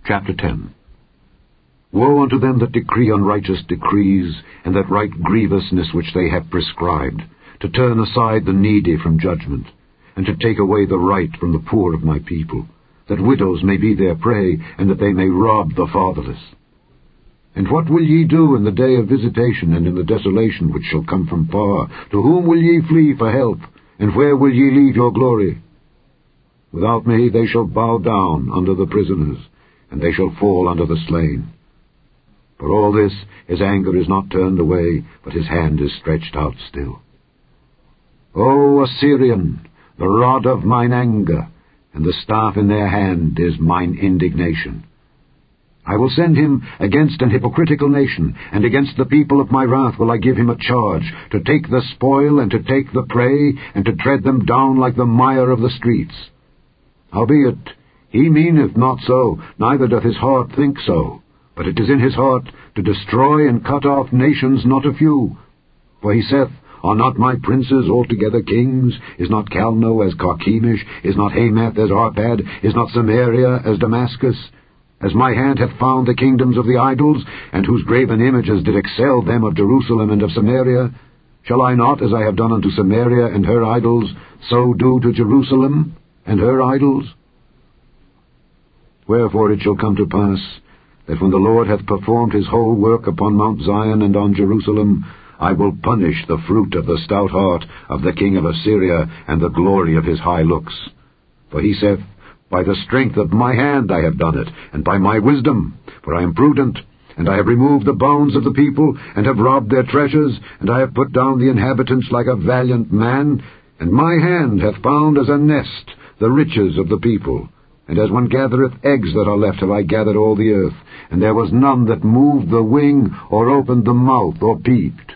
Chapter 10. Woe unto them that decree unrighteous decrees, and that write grievousness which they have prescribed, to turn aside the needy from judgment, and to take away the right from the poor of my people, that widows may be their prey, and that they may rob the fatherless. And what will ye do in the day of visitation, and in the desolation which shall come from far? To whom will ye flee for help, and where will ye leave your glory? Without me they shall bow down under the prisoners, and they shall fall under the slain. For all this his anger is not turned away, but his hand is stretched out still. O Assyrian, the rod of mine anger, and the staff in their hand is mine indignation. I will send him against an hypocritical nation, and against the people of my wrath will I give him a charge, to take the spoil, and to take the prey, and to tread them down like the mire of the streets. Howbeit, he meaneth not so, neither doth his heart think so, but it is in his heart to destroy and cut off nations not a few. For he saith, Are not my princes altogether kings? Is not Calno as Carchemish? Is not Hamath as Arpad? Is not Samaria as Damascus? As my hand hath found the kingdoms of the idols, and whose graven images did excel them of Jerusalem and of Samaria, shall I not, as I have done unto Samaria and her idols, so do to Jerusalem and her idols? Wherefore it shall come to pass, that when the Lord hath performed his whole work upon Mount Zion and on Jerusalem, I will punish the fruit of the stout heart of the king of Assyria, and the glory of his high looks. For he saith, By the strength of my hand I have done it, and by my wisdom, for I am prudent, and I have removed the bounds of the people, and have robbed their treasures, and I have put down the inhabitants like a valiant man, and my hand hath found as a nest the riches of the people. And as one gathereth eggs that are left have I gathered all the earth, and there was none that moved the wing, or opened the mouth, or peeped.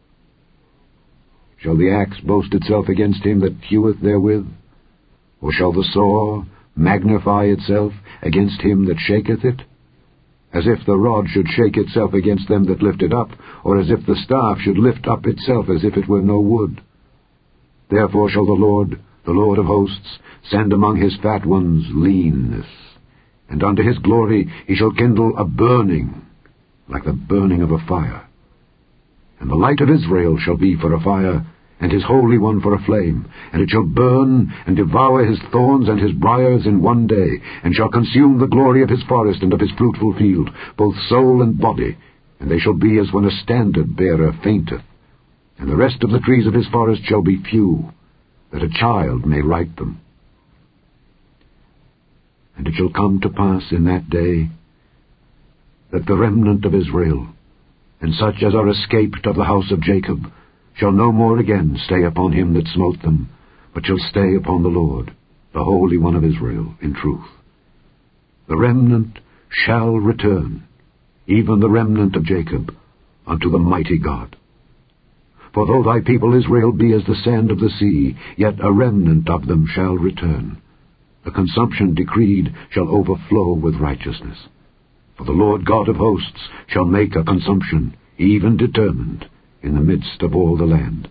Shall the axe boast itself against him that heweth therewith? Or shall the saw magnify itself against him that shaketh it? As if the rod should shake itself against them that lift it up, or as if the staff should lift up itself as if it were no wood. Therefore shall the Lord of hosts, send among his fat ones leanness, and unto his glory he shall kindle a burning, like the burning of a fire. And the light of Israel shall be for a fire, and his Holy One for a flame, and it shall burn and devour his thorns and his briars in one day, and shall consume the glory of his forest and of his fruitful field, both soul and body, and they shall be as when a standard-bearer fainteth. And the rest of the trees of his forest shall be few, that a child may write them. And it shall come to pass in that day, that the remnant of Israel, and such as are escaped of the house of Jacob, shall no more again stay upon him that smote them, but shall stay upon the Lord, the Holy One of Israel, in truth. The remnant shall return, even the remnant of Jacob, unto the mighty God. For though thy people Israel be as the sand of the sea, yet a remnant of them shall return. The consumption decreed shall overflow with righteousness. For the Lord God of hosts shall make a consumption, even determined, in the midst of all the land.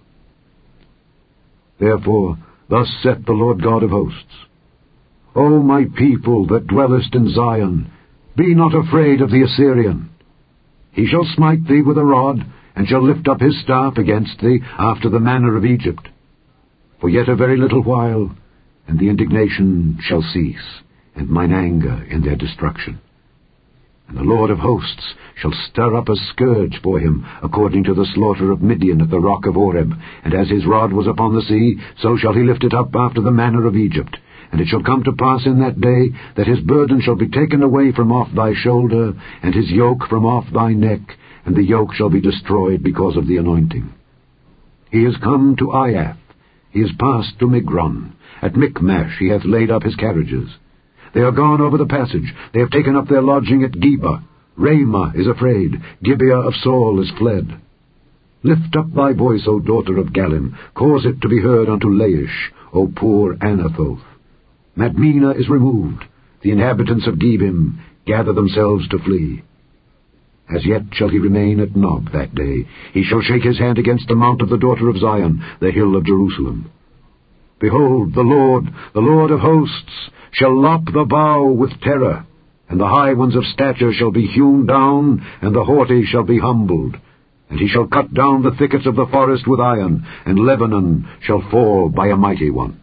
Therefore, thus saith the Lord God of hosts, O my people that dwellest in Zion, be not afraid of the Assyrian. He shall smite thee with a rod, and shall lift up his staff against thee after the manner of Egypt. For yet a very little while, and the indignation shall cease, and mine anger in their destruction. And the Lord of hosts shall stir up a scourge for him, according to the slaughter of Midian at the rock of Oreb. And as his rod was upon the sea, so shall he lift it up after the manner of Egypt. And it shall come to pass in that day, that his burden shall be taken away from off thy shoulder, and his yoke from off thy neck, and the yoke shall be destroyed because of the anointing. He is come to Aiath, he is passed to Migron. At Michmash he hath laid up his carriages. They are gone over the passage, they have taken up their lodging at Geba. Ramah is afraid, Gibeah of Saul is fled. Lift up thy voice, O daughter of Gallim, cause it to be heard unto Laish, O poor Anathoth. Madmenah is removed, the inhabitants of Gebim gather themselves to flee. As yet shall he remain at Nob that day. He shall shake his hand against the mount of the daughter of Zion, the hill of Jerusalem. Behold, the Lord of hosts, shall lop the bow with terror. And the high ones of stature shall be hewn down, and the haughty shall be humbled. And he shall cut down the thickets of the forest with iron, and Lebanon shall fall by a mighty one.